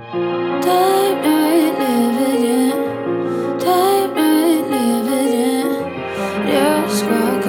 Take me, live it in. Take me, live it in. Riesco a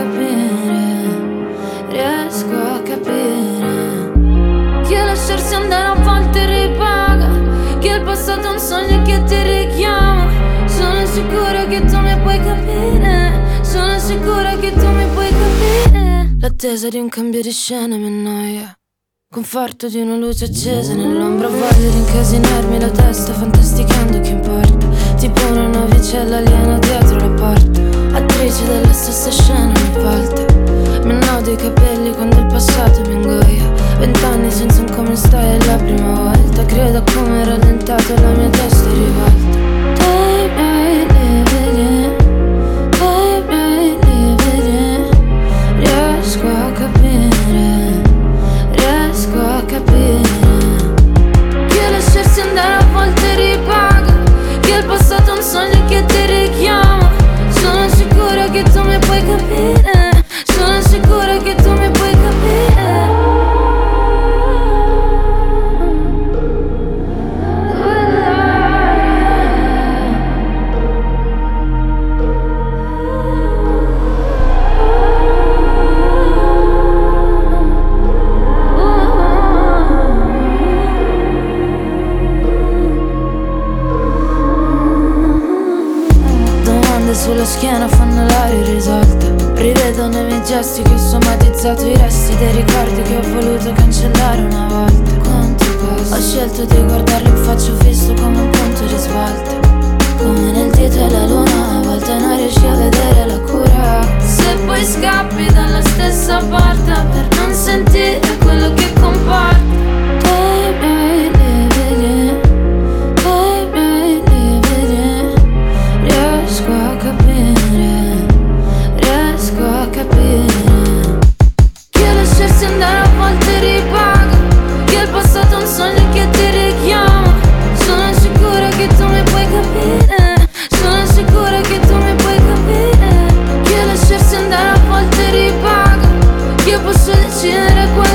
capire che lasciarsi andare a volte ripaga, che il passato è un sogno che ti richiama. Sono sicura che tu mi puoi capire, sono sicura che tu mi puoi capire. L'attesa di un cambio di scena mi annoia, conforto di una luce accesa nell'ombra. Voglio di incasinarmi la testa fantasticando che importa, tipo una navicella aliena dietro la porta. Attrice della stessa scena ogni volta, mi annodo i capelli quando il passato mi ingoia. 20 anni senza un come stai è la prima volta, credo a come è rallentato la mia testa rivolta. Take me, live it in. Take me, live it in. Riesco a capire, riesco a capire che lasciarsi andare a volte ripaga, che il passato è un sogno che ti richiama. Sono sicura che tu mi puoi capire, sono sicura che tu mi puoi capire. Sulla schiena fanno l'aria irrisolta, rivedo nei miei gesti che ho somatizzato i resti dei ricordi che ho voluto cancellare una volta. Quanto costa? Ho scelto di guardarlo in faccia fisso come un punto di svolta, come nel dito e la luna, a volte non riesci a vedere la cura. Se poi scappi dalla stessa porta per non sentire quello che comporta. Take me, live it in. Take me, live it in. Riesco a capire, riesco a capire che lasciarsi andare a volte ripaga, che il passato è un sogno che ti richiama. Sono sicura che tu mi puoi capire, sono sicura che tu mi puoi capire che lasciarsi andare a volte ripaga, che posso decidere